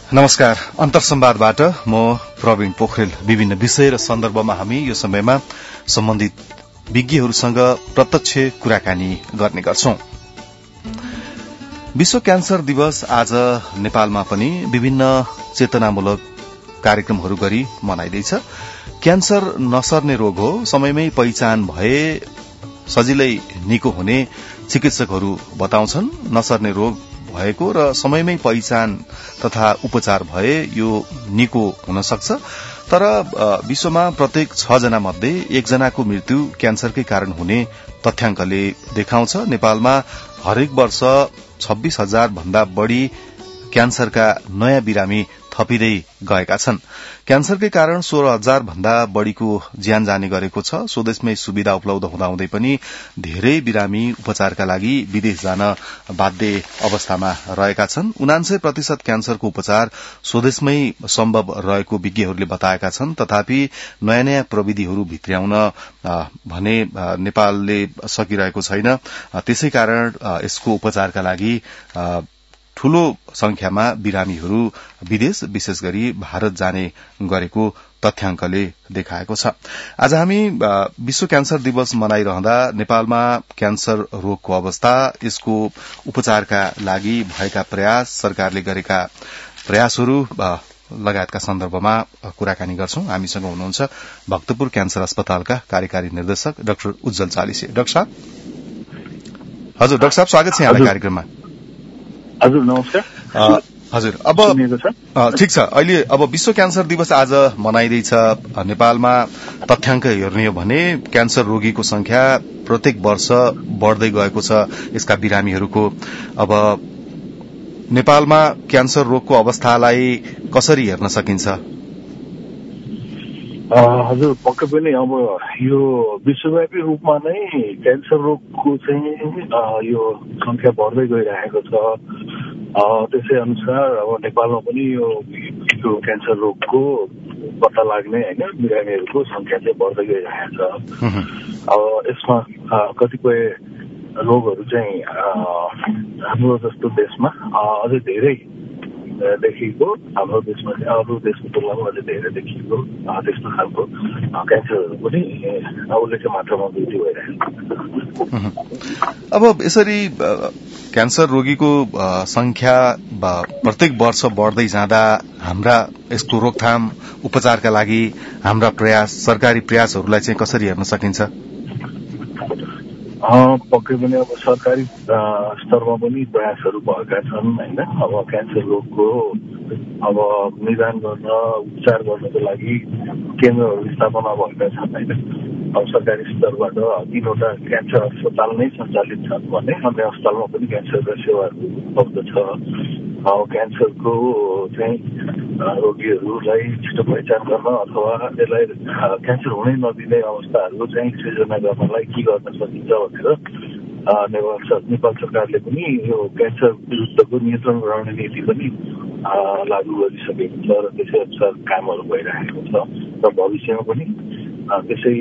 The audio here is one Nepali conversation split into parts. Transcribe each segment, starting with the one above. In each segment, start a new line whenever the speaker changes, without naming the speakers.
नमस्कार। अन्तर्संवादबाट म प्रवीण पोखरेल। विभिन्न विषय र सन्दर्भमा हामी यो समयमा सम्बन्धित विज्ञहरूसँग प्रत्यक्ष कुराकानी गर्ने गर्छौं। विश्व क्यान्सर दिवस आज नेपालमा पनि विभिन्न चेतनामूलक कार्यक्रमहरू गरी मनाइदैछ। क्यान्सर नसर्ने रोग हो, समयमै पहिचान भए सजिलै निको हुने चिकित्सकहरू बताउँछन्। नसर्ने रोग भएको र समयमै पहिचान तथा उपचार भए यो निको हुन सक्छ। तर विश्वमा प्रत्येक 6 जना मध्ये 1 जनाको मृत्यु क्यान्सरकै कारण हुने तथ्याङ्कले देखाउँछ। नेपालमा हरेक वर्ष 26,000 भन्दा बढ़ी क्यान्सरका नयाँ बिरामी थपिँदै गएका छन्। क्यान्सरकै कारण 16,000 भन्दा बढ़ीको ज्यान जाने गरेको छ। स्वदेशमै सुविधा उपलब्ध हुँदाहुँदै पनि धेरै बिरामी उपचारका लागि विदेश जान बाध्य अवस्थामा रहेका छन्। 99% क्यान्सरको उपचार स्वदेशमै सम्भव रहेको विज्ञहरूले बताएका छन्। तथापि नयाँ नयाँ प्रविधिहरू भित्र्याउन भने नेपालले सकिरहेको छैन। त्यसै कारण यसको उपचारका लागि ठूलो संख्यामा बिरामीहरू विदेश, विशेष गरी भारत जाने गरेको तथ्याङ्कले देखाएको छ। आज हामी विश्व क्यान्सर दिवस मनाइरहँदा नेपालमा क्यान्सर रोगको अवस्था, यसको उपचारका लागि भएका प्रयास, सरकारले गरेका प्रयासहरू लगायतका सन्दर्भमा कुराकानी गर्छौं। हामीसँग हुनुहुन्छ भक्तपुर क्यान्सर अस्पतालका कार्यकारी निर्देशक डाक्टर उज्जवल चालिसे। डाक्टर साहब, हजुर डाक्टर साहब, स्वागत छ यहाँलाई कार्यक्रममा।
हजुर नमस्कार।
हजुर, अब ठिक छ। अहिले अब विश्व क्यान्सर दिवस आज मनाइदैछ। नेपालमा तथ्याङ्क हेर्ने हो भने क्यान्सर रोगीको संख्या प्रत्येक वर्ष बढ़दै गएको छ, यसका बिरामीहरूको। अब नेपालमा क्यान्सर रोगको अवस्थालाई कसरी हेर्न सकिन्छ?
हजुर, पक्कै पनि अब यो विश्वव्यापी रूपमा नै क्यान्सर रोगको चाहिँ यो संख्या बढ्दै गइरहेको छ। त्यसै अनुसार अब नेपालमा पनि यो क्यान्सर रोगको पत्ता लाग्ने होइन बिरामीहरूको संख्या चाहिँ बढ्दै गइरहेको छ। अब यसमा कतिपय रोगहरू चाहिँ हाम्रो जस्तो देशमा अझै धेरै देखिएको, हाम्रो देशमा चाहिँ अरू देशको तुलनामा अझै धेरै देखिएको त्यस्तो खालको क्यान्सरहरू पनि उल्लेख्य मात्रामा वृद्धि भइरहेको छ।
अब यसरी क्यान्सर रोगीको संख्या प्रत्येक वर्ष बढ़दै जाँदा हाम्रा यसको रोकथाम उपचारका लागि हाम्रा प्रयास, सरकारी प्रयासहरूलाई चाहिँ कसरी हेर्न सकिन्छ?
पक्कै पनि अब सरकारी स्तरमा पनि प्रयासहरू भएका छन् होइन। अब क्यान्सर रोगको अब निदान गर्न, उपचार गर्नको लागि केन्द्रहरू स्थापना भएका छन् होइन। अब सरकारी स्तरबाट 3वटा क्यान्सर अस्पताल नै सञ्चालित छन् भने अन्य अस्पतालमा पनि क्यान्सरका सेवाहरू उपलब्ध छ। अब क्यान्सरको चाहिँ रोगीहरूलाई छिटो पहिचान गर्न अथवा यसलाई क्यान्सर हुनै नदिने अवस्थाहरू चाहिँ सृजना गर्नलाई के गर्न सकिन्छ भनेर नेपाल सरकारले पनि यो क्यान्सर विरुद्धको नियन्त्रण रणनीति पनि लागू गरिसकेको छ र त्यसै अनुसार कामहरू भइरहेको छ र भविष्यमा पनि त्यसै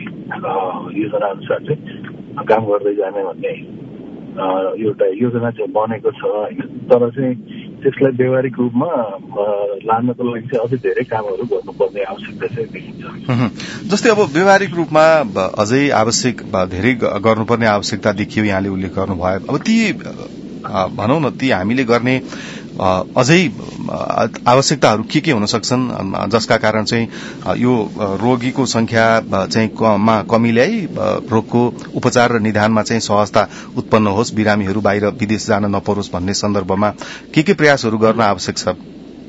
योजना अनुसार चाहिँ काम गर्दै जाने भन्ने एउटा योजना चाहिँ बनेको छ होइन। तर चाहिँ त्यसलाई व्यावहारिक रूपमा लानको लागि चाहिँ अझै धेरै कामहरू गर्नुपर्ने आवश्यकता चाहिँ देखिन्छ।
जस्तै अब व्यावहारिक रूपमा अझै आवश्यक धेरै गर्नुपर्ने आवश्यकता देखियो, यहाँले उल्लेख गर्नुभयो। अब ती भनौँ न, ती हामीले गर्ने अझै आवश्यकताहरू के हुन सक्छन् जसका कारण चाहिँ यो रोगीको संख्या चाहिँ कमी ल्याई रोगको उपचार र निदानमा चाहिँ सहजता उत्पन्न होस्, बिरामीहरू बाहिर विदेश जान नपरोस् भन्ने सन्दर्भमा के प्रयासहरू गर्न आवश्यक छ?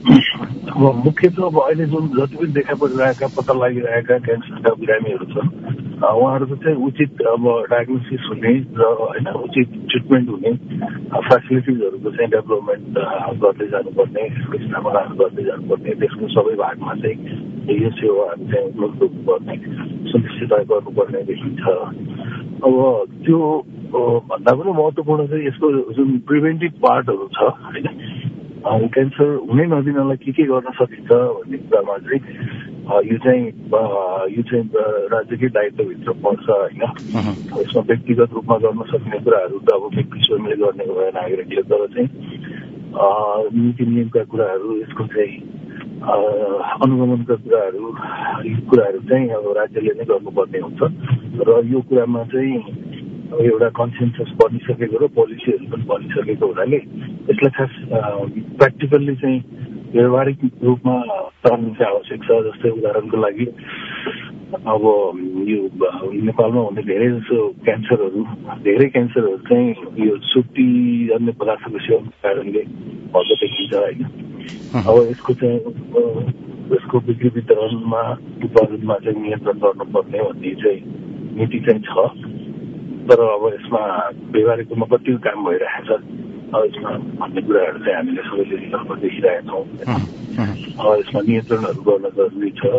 अब मुख्यतः अब अहिले जुन जति पनि देखा परिरहेका, पत्ता लागिरहेका क्यान्सरका बिरामीहरू छन् उहाँहरूको चाहिँ उचित अब डायग्नोसिस हुने र होइन उचित ट्रिटमेन्ट हुने फेसिलिटिजहरूको चाहिँ डेभलपमेन्ट गर्दै जानुपर्ने, स्थापनाहरू गर्दै जानुपर्ने, देशको सबै भागमा चाहिँ यो सेवाहरू चाहिँ उपलब्ध हुनुपर्ने सुनिश्चित गर्नुपर्ने देखिन्छ। अब त्यो भन्दा पनि महत्त्वपूर्ण चाहिँ यसको जुन प्रिभेन्टिभ पार्टहरू छ होइन, क्यान्सर हुनै नदिनलाई के गर्न सकिन्छ भन्ने कुरामा चाहिँ यो चाहिँ राज्यकै दायित्वभित्र पर्छ होइन। यसमा व्यक्तिगत रूपमा गर्न सक्ने कुराहरू त अब व्यक्ति स्वयंले गर्ने भयो नागरिकले, तर चाहिँ नीति नियमका कुराहरू, यसको चाहिँ अनुगमनका कुराहरू, यी कुराहरू चाहिँ अब राज्यले नै गर्नुपर्ने हुन्छ र यो कुरामा चाहिँ एउटा कन्सेन्सस बनिसकेको र पोलिसीहरू पनि बनिसकेको हुनाले यसलाई खास प्र्याक्टिकल्ली चाहिँ व्यावहारिक रूपमा चल्नु चाहिँ आवश्यक छ। जस्तै उदाहरणको लागि अब यो नेपालमा हुने धेरै जसो धेरै क्यान्सरहरू चाहिँ यो सुक्तिजन्य पदार्थको सेवनको कारणले भएको देखिन्छ होइन। अब यसको चाहिँ यसको बिक्री वितरणमा उत्पादनमा चाहिँ नियन्त्रण गर्नुपर्ने भन्ने चाहिँ नीति चाहिँ छ, तर अब यसमा व्यवहारिक रूपमा कति काम भइरहेको छ अब यसमा भन्ने कुराहरू चाहिँ हामीले सबैले निकटमा देखिरहेका छौँ। यसमा नियन्त्रणहरू गर्न जरुरी छ।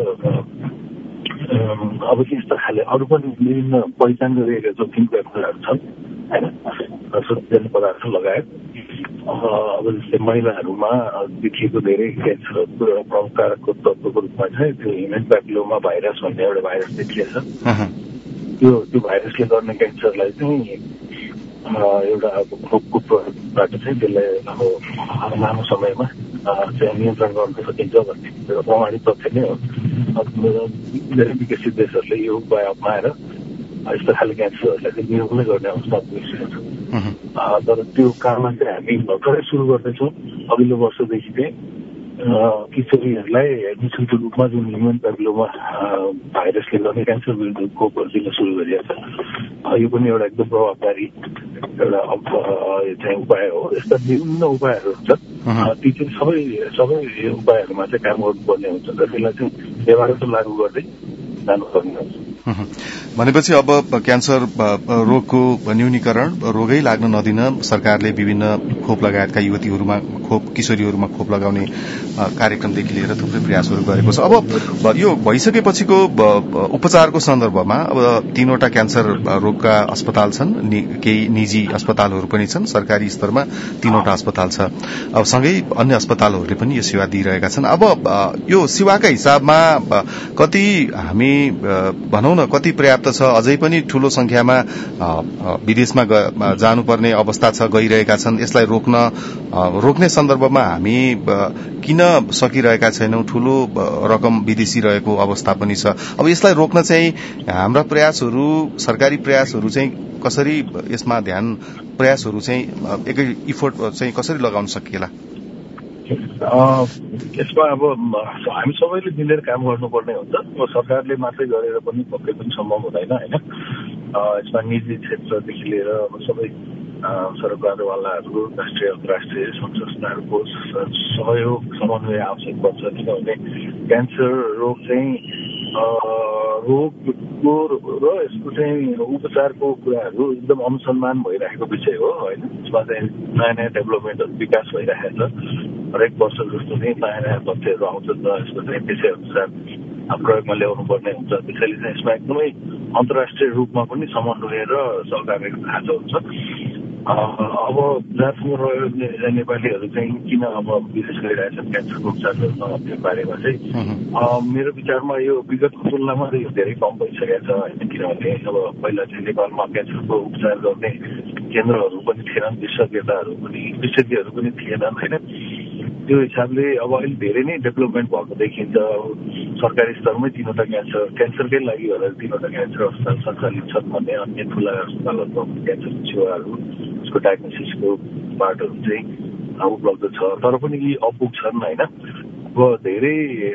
अब यस्ता खाले अरू पनि विभिन्न पहिचान गरिएका जोखिमका कुराहरू छन् होइन, सुक्तिजन्य पदार्थ लगायत। अब जस्तै महिलाहरूमा देखिएको धेरै क्यान्सरहरूको एउटा प्रमुख कारकको तत्त्वको रूपमा चाहिँ त्यो ह्युमन प्यापिलोमा भाइरस भन्ने एउटा भाइरस देखिएछ। त्यो भाइरसले गर्ने क्यान्सरलाई चाहिँ एउटा अब खोपको प्रयोगबाट चाहिँ त्यसलाई अब लामो समयमा चाहिँ नियन्त्रण गर्न सकिन्छ भन्ने एउटा प्रमाणित तथ्य नै हो। धेरै विकसित देशहरूले यो उपाय अप्नाएर यस्तो खाले क्यान्सरहरूलाई चाहिँ निर्मूलै गर्ने अवस्था पुगिसकेको छ। तर त्यो काममा चाहिँ हामी भर्खरै सुरु गर्दैछौँ। अघिल्लो वर्षदेखि चाहिँ किशोरीहरूलाई निःशुल्क रूपमा जुन ह्युमन प्यापिलोमा भाइरसले गर्ने क्यान्सर विरुद्ध खोपहरू दिन सुरु गरिएको छ। यो पनि एउटा एकदम प्रभावकारी एउटा चाहिँ उपाय हो। यस्ता विभिन्न उपायहरू हुन्छन्, ती चाहिँ सबै उपायहरूमा चाहिँ काम गर्नुपर्ने हुन्छ र त्यसलाई चाहिँ व्यवहारमा लागू गर्दै जानुपर्ने हुन्छ।
भनेपछि अब क्यान्सर रोगको न्यूनीकरण, रोगै लाग्न नदिन सरकारले विभिन्न खोप लगायतका युवतीहरूमा किशोरीहरूमा खोप लगाउने कार्यक्रमदेखि लिएर थुप्रै प्रयासहरू गरेको छ। अब यो भइसकेपछिको उपचारको सन्दर्भमा अब 3वटा क्यान्सर रोगका अस्पताल छन्, केही निजी अस्पतालहरू पनि छन्, सरकारी स्तरमा 3वटा अस्पताल छ। अब सँगै अन्य अस्पतालहरूले पनि यो सेवा दिइरहेका छन्। अब यो सेवाका हिसाबमा कति हामी भनौँ न कति पर्याप्त छ, अझै पनि ठूलो संख्यामा विदेशमा जानुपर्ने अवस्था छ, गइरहेका छन्। यसलाई रोक्ने सन्दर्भमा हामी किन सकिरहेका छैनौं? ठूलो रकम विदेशी रहेको अवस्था पनि छ। अब यसलाई रोक्न चाहिँ हाम्रा प्रयासहरू, सरकारी प्रयासहरू चाहिँ कसरी यसमा प्रयासहरू चाहिँ एकै इफोर्ट चाहिँ कसरी लगाउन सकिएला?
यसमा अब हामी सबैले मिलेर काम गर्नुपर्ने हुन्छ। सरकारले मात्रै गरेर पनि पक्कै पनि सम्भव हुँदैन होइन। यसमा निजी क्षेत्रदेखि लिएर सबै सरकारवालाहरू, राष्ट्रिय अन्तर्राष्ट्रिय संस्थाहरूको सहयोग समन्वय आवश्यक पर्छ। किनभने क्यान्सर रोग चाहिँ रोगको र यसको चाहिँ उपचारको कुराहरू एकदम अनुसन्धान भइरहेको विषय हो होइन। यसमा चाहिँ नयाँ नयाँ डेभलपमेन्टहरू विकास भइरहेको छ। हरेक वर्ष जस्तो नै नयाँ नयाँ तथ्यहरू आउँछन् र यसको चाहिँ त्यसै अनुसार प्रयोगमा ल्याउनु पर्ने हुन्छ। त्यसैले चाहिँ यसमा एकदमै अन्तर्राष्ट्रिय रूपमा पनि समन्वय र सहकार्यको खाँचो हुन्छ। अब जहाँसम्म रह्यो नेपालीहरू चाहिँ किन अब विदेश गइरहेछन् क्यान्सरको उपचार गर्न भन्ने बारेमा चाहिँ मेरो विचारमा यो विगतको तुलनामा यो धेरै कम भइसकेको छ होइन। किनभने अब पहिला चाहिँ नेपालमा क्यान्सरको उपचार गर्ने केन्द्रहरू पनि थिएनन्, विशेषज्ञहरू पनि थिएनन् होइन। त्यो हिसाबले अब अहिले धेरै नै डेभलपमेन्ट भएको देखिन्छ। सरकारी स्तरमै 3वटा क्यान्सरकै लागि भनेर 3वटा क्यान्सर अस्पताल सञ्चालित छन् भने अन्य ठुला अस्पतालहरूमा क्यान्सर सेवाहरू, यसको डायग्नोसिसको बाटोहरू चाहिँ उपलब्ध छ। तर पनि यी अपुग छन् होइन। अब धेरै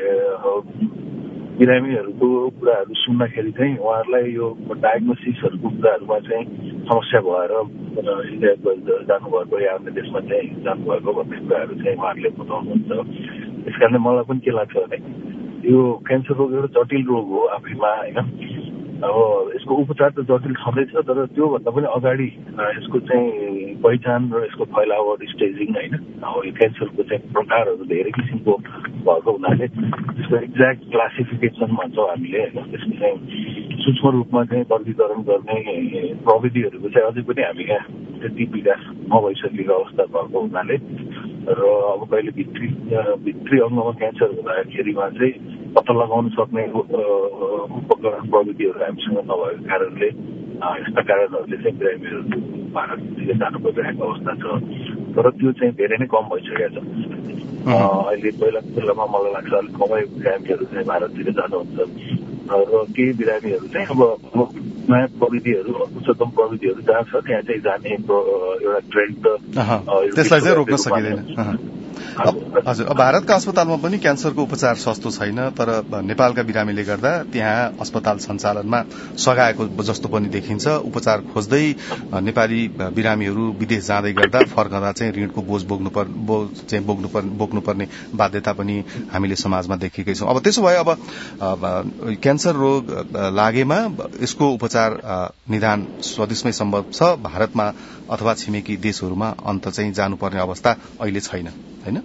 बिरामीहरूको कुराहरू सुन्दाखेरि चाहिँ उहाँहरूलाई यो डायग्नोसिसहरूको कुराहरूमा चाहिँ समस्या भएर इन्डिया जानुभएको या अन्य देशमा चाहिँ जानुभएको भन्ने कुराहरू चाहिँ उहाँहरूले बताउनुहुन्छ। त्यस कारणले मलाई पनि के लाग्छ भने यो क्यान्सर रोग एउटा जटिल रोग हो आफैमा होइन। अब यसको उपचार त जटिल छँदैछ, तर त्योभन्दा पनि अगाडि यसको चाहिँ पहिचान र यसको फैलावट, स्टेजिङ होइन। अब यो क्यान्सरको चाहिँ प्रकारहरू धेरै किसिमको भएको हुनाले यसको एक्ज्याक्ट क्लासिफिकेसन भन्छौँ हामीले होइन। त्यसको चाहिँ सूक्ष्म रूपमा चाहिँ वर्गीकरण गर्ने प्रविधिहरूको चाहिँ अझै पनि हामी यहाँ त्यति विकास नभइसकेको अवस्था भएको हुनाले र अब कहिले भित्री अङ्गमा क्यान्सर हुँदाखेरिमा चाहिँ पत्ता लगाउन सक्ने उपकरण प्रविधिहरू हामीसँग नभएको कारणले यस्ता कारणहरूले चाहिँ बिरामीहरू भारततिर जानु परिरहेको अवस्था छ। तर त्यो चाहिँ धेरै नै कम भइसकेको छ। अहिले पहिलाको तुलनामा मलाई लाग्छ अलिक कमै बिरामीहरू चाहिँ भारततिर जानुहुन्छ र केही बिरामीहरू चाहिँ अब नयाँ प्रविधिहरू उच्चतम प्रविधिहरू जहाँ छ त्यहाँ चाहिँ जाने एउटा ट्रेन्ड त
त्यसलाई चाहिँ रोक्न सकिँदैन। हजुर, भारतका अस्पतालमा पनि क्यान्सरको उपचार सस्तो छैन, तर नेपालका बिरामीले गर्दा त्यहाँ अस्पताल सञ्चालनमा सघाएको जस्तो पनि देखिन्छ। उपचार खोज्दै नेपाली बिरामीहरू विदेश जाँदै गर्दा फर्कँदा चाहिँ ऋणको बोझ बोक्नुपर्ने बाध्यता पनि हामीले समाजमा देखेकै छौं। अब त्यसो भए अब क्यान्सर रोग लागेमा यसको उपचार निदान स्वदेशमै सम्भव छ, भारतमा अथवा छिमेकी देशहरूमा अन्त चाहिँ जानुपर्ने अवस्था अहिले छैन, हैन?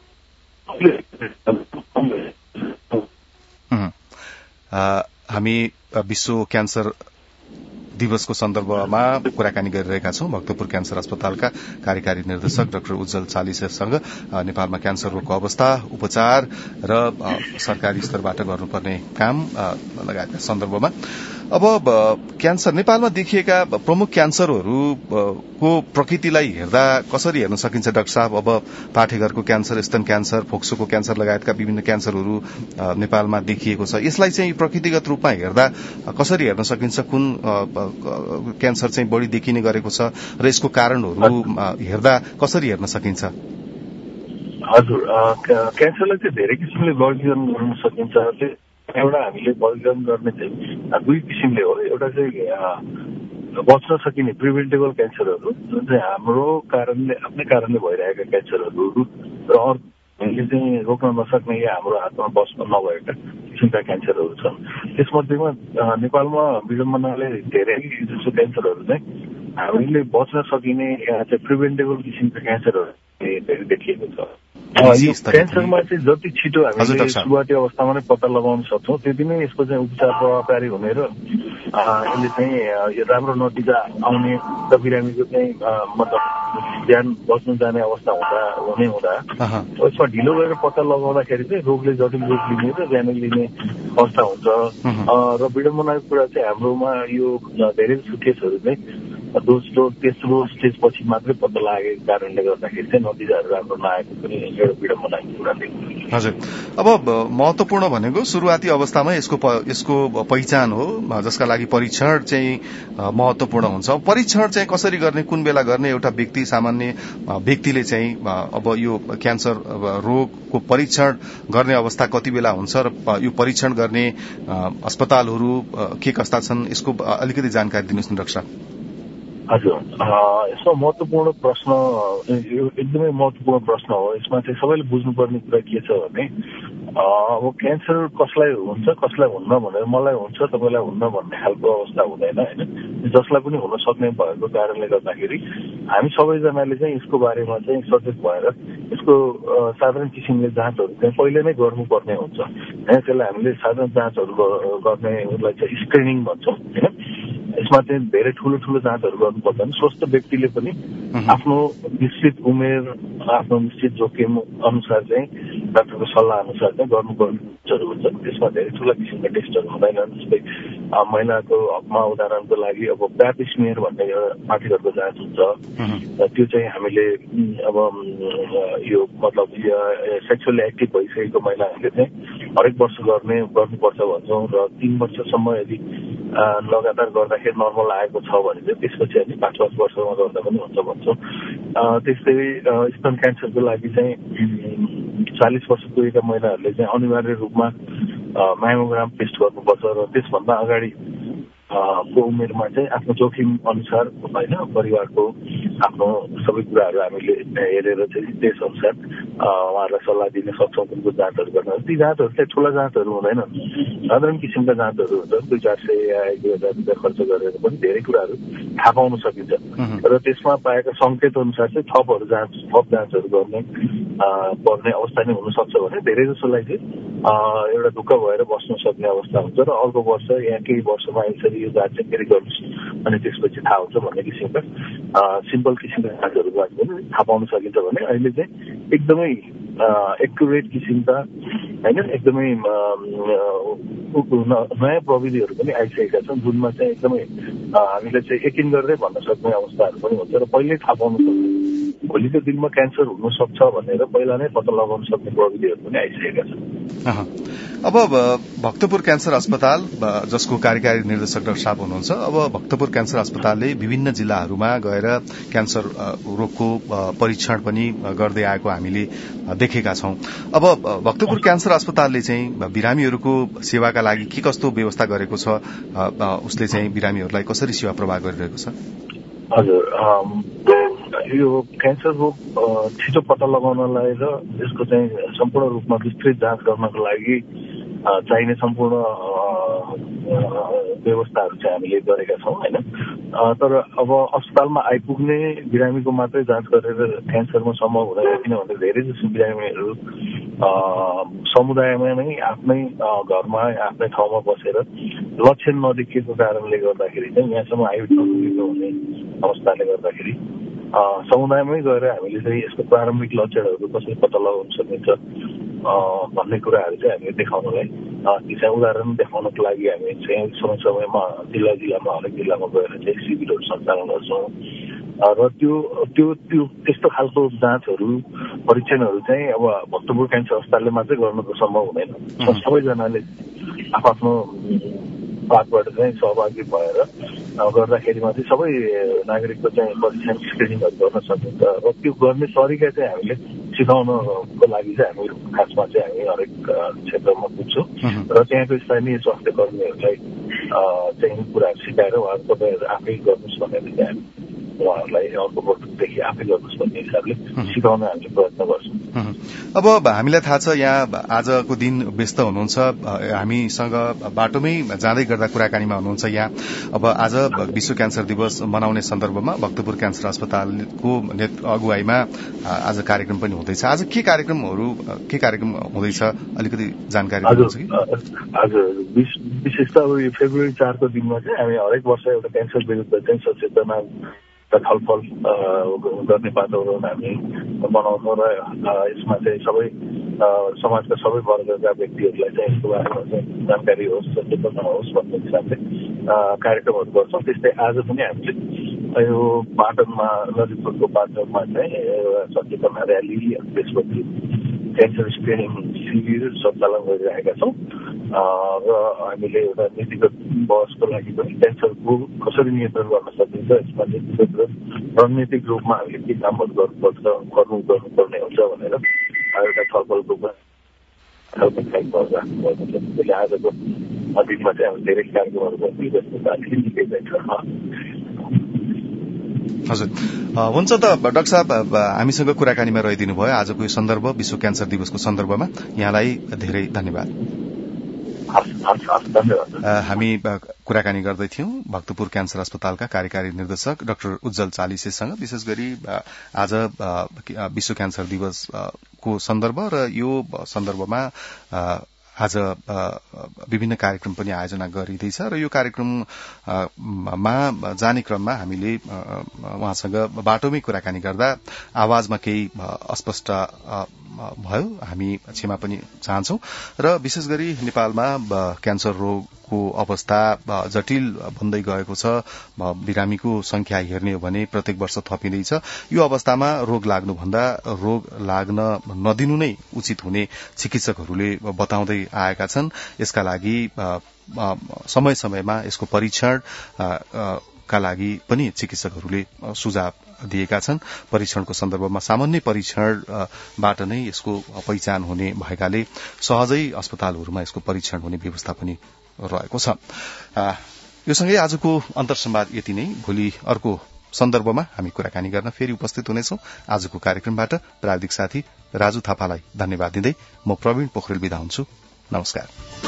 हामी विश्व क्यान्सर दिवसको सन्दर्भमा कुराकानी गरिरहेका छौं भक्तपुर क्यान्सर अस्पतालका कार्यकारी निर्देशक डाक्टर उज्जवल चालिसेसँग नेपालमा क्यान्सर रोगको अवस्था, उपचार र सरकारी स्तरबाट गर्नुपर्ने काम लगायतका सन्दर्भमा। अब क्यान्सर नेपालमा देखिएका प्रमुख क्यान्सरहरूको प्रकृतिलाई हेर्दा कसरी हेर्न सकिन्छ डाक्टर साहब? अब पाठेघरको क्यान्सर, स्तन क्यान्सर, फोक्सोको क्यान्सर लगायतका विभिन्न क्यान्सरहरू नेपालमा देखिएको छ। यसलाई चाहिँ प्रकृतिगत रूपमा हेर्दा कसरी हेर्न सकिन्छ? कुन क्यान्सर चाहिँ बढ़ी देखिने गरेको छ र यसको कारणहरू हेर्दा कसरी हेर्न सकिन्छ?
हजुर, क्यान्सरलाई चाहिँ धेरै किसिमले वर्गीकरण गर्न सकिन्छ। एउटा हामीले वर्गीकरण गर्ने चाहिँ दुई किसिमले हो। एउटा चाहिँ बच्न सकिने प्रिभेन्टेबल क्यान्सरहरू जुन चाहिँ हाम्रो कारणले आफ्नै कारणले भइरहेका क्यान्सरहरू र हामीले चाहिँ रोक्न नसक्ने या हाम्रो हातमा बस्न नभएका किसिमका क्यान्सरहरू छन्। त्यसमध्येमा नेपालमा विडम्बनाले धेरै जस्तो क्यान्सरहरू चाहिँ हामीले बच्न सकिने या चाहिँ प्रिभेन्टेबल किसिमका क्यान्सरहरू धेरै देखिएको छ। यो क्यान्सरमा चाहिँ जति छिटो हामीले सुरुवाती अवस्थामा नै पत्ता लगाउन सक्छौँ त्यति नै यसको चाहिँ उपचार प्रभावकारी हुने र यसले चाहिँ राम्रो नतिजा आउने र बिरामीको चाहिँ मतलब ज्यान बच्नु जाने अवस्था हुँदा यसमा ढिलो गरेर पत्ता लगाउँदाखेरि चाहिँ रोगले जटिल रूप लिने र ज्यान लिने अवस्था हुन्छ। र विडम्बनाको कुरा चाहिँ हाम्रोमा यो धेरै जस्तो केसहरू चाहिँ दोस्रो तेस्रो स्टेजपछि मात्रै पत्ता लागेको कारणले गर्दाखेरि चाहिँ नतिजाहरू राम्रो नआएको पनि एउटा विडम्बनाको कुरा देखिन्छ।
हजुर, अब महत्वपूर्ण भनेको सुरुवाती अवस्थामा यसको पहिचान हो, जसका लागि परीक्षण चाहिँ महत्वपूर्ण हुन्छ। परीक्षण चाहिँ कसरी गर्ने, कुन बेला गर्ने? एउटा व्यक्ति, सामान्य व्यक्तिले चाहिँ अब यो क्यान्सर रोगको परीक्षण गर्ने अवस्था कति बेला हुन्छ र यो परीक्षण गर्ने अस्पतालहरू के कस्ता छन्, यसको अलिकति जानकारी दिनुहोस् न डाक्टर साहब।
हजुर, यसमा महत्वपूर्ण प्रश्न, यो एकदमै महत्वपूर्ण प्रश्न हो। यसमा चाहिँ सबैले बुझ्नुपर्ने कुरा के छ भने अब क्यान्सर कसलाई हुन्छ कसलाई हुन्न भनेर मलाई हुन्छ तपाईँलाई हुन्न भन्ने खालको अवस्था हुँदैन, होइन? जसलाई पनि हुन सक्ने भएको कारणले गर्दाखेरि हामी सबैजनाले चाहिँ यसको बारेमा चाहिँ सचेत भएर यसको साधारण किसिमले जाँचहरू चाहिँ पहिले नै गर्नुपर्ने हुन्छ। त्यसलाई हामीले साधारण जाँचहरू गर्नेलाई चाहिँ स्क्रिनिङ भन्छौँ, होइन? यसमा चाहिँ धेरै ठुलो ठुलो जाँचहरू गर्नु पर्दैन। स्वस्थ व्यक्तिले पनि आफ्नो निश्चित उमेर, आफ्नो निश्चित जोखिम अनुसार चाहिँ डाक्टरको सल्लाह अनुसार चाहिँ गर्नुपर्ने टेस्टहरू हुन्छ। त्यसमा धेरै ठुला किसिमका टेस्टहरू हुँदैनन्। जस्तै महिलाको हकमा उदाहरणको लागि अब प्याप स्मियर भन्ने एउटा पाठेघरको जाँच हुन्छ। त्यो चाहिँ हामीले अब यो मतलब सेक्सुअली एक्टिभ भइसकेको महिलाहरूले चाहिँ हरेक वर्ष गर्नुपर्छ भन्छौँ र 3 वर्षसम्म यदि लगातार गर्दाखेरि नर्मल आएको छ भने चाहिँ त्यसपछि हामी 5-5 वर्षमा गर्दा पनि हुन्छ भन्छौँ। त्यस्तै स्तन क्यान्सरको लागि चाहिँ 40 वर्ष पुगेका महिलाहरूले चाहिँ अनिवार्य रूपमा म्यामोग्राम टेस्ट गर्नुपर्छ र त्यसभन्दा अगाडि को उमेरमा चाहिँ आफ्नो जोखिम अनुसार होइन परिवारको आफ्नो सबै कुराहरू हामीले हेरेर चाहिँ त्यस अनुसार उहाँहरूलाई सल्लाह दिन सक्छौँ कुनको जाँचहरू गर्न। ती जाँचहरू चाहिँ ठुला जाँचहरू हुँदैनन्, साधारण किसिमका जाँचहरू हुन्छन्। 200-400 या 1,000 रुपियाँ खर्च गरेर पनि धेरै कुराहरू थाहा पाउन सकिन्छ र त्यसमा पाएका सङ्केत अनुसार चाहिँ थप जाँचहरू पर्ने अवस्था नै हुनसक्छ भने धेरै जसोलाई चाहिँ एउटा ढुक्क भएर बस्न सक्ने अवस्था हुन्छ र अर्को वर्ष या केही वर्षमा यसरी यो जाँच चाहिँ फेरि गर्नुहोस् अनि त्यसपछि थाहा हुन्छ भन्ने किसिमका सिम्पल किसिमका जाँचहरू गर्दा पनि थाहा पाउन सकिन्छ भने अहिले चाहिँ एकदमै एक्युरेट किसिमका होइन एकदमै नयाँ प्रविधिहरू पनि आइसकेका छन् जुनमा चाहिँ एकदमै हामीले चाहिँ यकिन गरेरै भन्न सक्ने अवस्थाहरू पनि हुन्छ र पहिल्यै थाहा पाउन सक्छ। भोलिको दिनमा क्यान्सर हुन सक्छ भनेर पहिला नै पत्ता लगाउन सक्ने प्रविधिहरू पनि आइसकेका छन्।
अब भक्तपुर क्यान्सर अस्पताल जसको कार्यकारी निर्देशक डाक्टर साहब हुनुहुन्छ, अब भक्तपुर क्यान्सर अस्पतालले विभिन्न जिल्लाहरूमा गएर क्यान्सर रोगको परीक्षण पनि गर्दै आएको हामीले देखेका छौं। अब भक्तपुर क्यान्सर अस्पतालले चाहिँ बिरामीहरूको सेवाका लागि के कस्तो व्यवस्था गरेको छ, उसले चाहिँ बिरामीहरूलाई कसरी सेवा प्रवाह गरिरहेको छ?
हजुर, यो क्यान्सर रोग छिटो पत्ता लगाउनलाई र यसको चाहिँ सम्पूर्ण रूपमा विस्तृत जाँच गर्नको लागि चाहिने सम्पूर्ण व्यवस्थाहरू चाहिँ हामीले गरेका छौँ होइन। तर अब अस्पतालमा आइपुग्ने बिरामीको मात्रै जाँच गरेर क्यान्सरमा सम्भव हुँदैन, किनभने धेरै जसो बिरामीहरू समुदायमा नै आफ्नै घरमा आफ्नै ठाउँमा बसेर लक्षण नदेखिएको कारणले गर्दाखेरि चाहिँ यहाँसम्म आइपुगेको हुने अवस्थाले गर्दाखेरि समुदायमै गएर हामीले चाहिँ यसको प्रारम्भिक लक्षणहरू कसरी पत्ता लगाउन सकिन्छ भन्ने कुराहरू चाहिँ हामीले देखाउनलाई ती चाहिँ उदाहरण देखाउनको लागि हामी चाहिँ समय समयमा जिल्लामा हरेक जिल्लामा गएर चाहिँ शिविरहरू सञ्चालन गर्छौँ र त्यो त्यस्तो खालको जाँचहरू परीक्षणहरू चाहिँ अब भक्तपुर क्यान्सर अस्पतालले मात्रै गर्नु त सम्भव हुँदैन। सबैजनाले आफ्नो भागबाट चाहिँ सहभागी भएर गर्दाखेरि मात्रै सबै नागरिकको चाहिँ परीक्षण स्क्रिनिङहरू गर्न सकिन्छ र त्यो गर्ने तरिका चाहिँ हामीले सिकाउनको लागि चाहिँ हामी खासमा चाहिँ हामी हरेक क्षेत्रमा पुग्छौँ र त्यहाँको स्थानीय स्वास्थ्य कर्मीहरूलाई चाहिँ कुराहरू सिकाएर उहाँहरू तपाईँ आफै गर्नुहोस् भनेर चाहिँ उहाँहरूलाई अर्को वर्षदेखि आफै गर्नुहोस् भन्ने हिसाबले सिकाउन हामीले प्रयत्न गर्छौँ।
अब हामीलाई थाहा छ यहाँ आजको दिन व्यस्त हुनुहुन्छ, हामीसँग बाटोमै जाँदै गर्दा कुराकानीमा हुनुहुन्छ यहाँ। अब आज विश्व क्यान्सर दिवस मनाउने सन्दर्भमा भक्तपुर क्यान्सर अस्पतालको अगुवाईमा आज कार्यक्रम पनि हुँदैछ। आज के कार्यक्रम हुँदैछ अलिकति जानकारी दिनुहुन्छ कि?
हजुर, विशेष त अब यो फेब्रुअरी 4 को दिनमा चाहिँ हामी हरेक वर्ष एउटा क्यान्सर विरुद्ध चाहिँ सचेतना छलफल गर्ने वातावरण हामी बनाउँछौँ र यसमा चाहिँ सबै समाजका सबै वर्गका व्यक्तिहरूलाई चाहिँ यसको बारेमा चाहिँ जानकारी होस्, सचेतना होस् भन्ने हिसाबले कार्यक्रमहरू गर्छौँ। त्यस्तै आज पनि हामीले यो पाटनमा ललितपुरको पाटनमा चाहिँ सचेतना र्याली त्यसपछि क्यान्सर स्क्रिनिङ शिविर सञ्चालन गरिरहेका छौँ र हामीले एउटा नीतिगत बहसको लागि पनि क्यान्सरको कसरी नियन्त्रण गर्न सकिन्छ यसमा नीतिगत र रणनीतिक रूपमा हामीले के कामहरू गर्नुपर्ने हुन्छ भनेर एउटा छलफलको त्यसले आजको दिनमा चाहिँ हामी धेरै कार्यक्रमहरू गर्छौँ जसको अलिकति निकै छ।
हजुर, हुन्छ त डाक्टर साहब, हामीसँग कुराकानीमा रहिदिनु भयो आजको यो सन्दर्भ विश्व क्यान्सर दिवसको सन्दर्भमा यहाँलाई धेरै धन्यवाद। हामी कुराकानी गर्दै थियौं भक्तपुर क्यान्सर अस्पतालका कार्यकारी निर्देशक डाक्टर उज्जवल चालिसेसँग, विशेष गरी आज विश्व क्यान्सर दिवसको सन्दर्भ र यो सन्दर्भमा आज विभिन्न कार्यक्रम पनि आयोजना गरिँदैछ र यो कार्यक्रममा जाने क्रममा हामीले उहाँसँग बाटोमै कुराकानी गर्दा आवाजमा केही अस्पष्ट भयो, हामी क्षमा पनि चाहन्छौं। र विशेष गरी नेपालमा क्यान्सर रोगको अवस्था जटिल बन्दै गएको छ। बिरामीको संख्या हेर्ने हो भने प्रत्येक वर्ष थपिँदैछ। यो अवस्थामा रोग लाग्नुभन्दा रोग लाग्न नदिनु नै उचित हुने चिकित्सकहरूले बताउँदै आएका छन्। यसका लागि समय समयमा यसको परीक्षण का लागि पनि चिकित्सकहरूले सुझाव दिएका छन्। परीक्षणको सन्दर्भमा सामान्य परीक्षणबाट नै यसको पहिचान हुने भएकाले सहजै अस्पतालहरूमा यसको परीक्षण हुने व्यवस्था पनि रहेको छ। यो सँगै आजको अन्तर्संवाद यति नै। भोलि अर्को सन्दर्भमा हामी कुराकानी गर्न फेरि उपस्थित हुनेछौं। आजको कार्यक्रमबाट प्राविधिक साथी राजु थापालाई धन्यवाद दिँदै म प्रवीण पोखरेल बिदा हुन्छु। नमस्कार।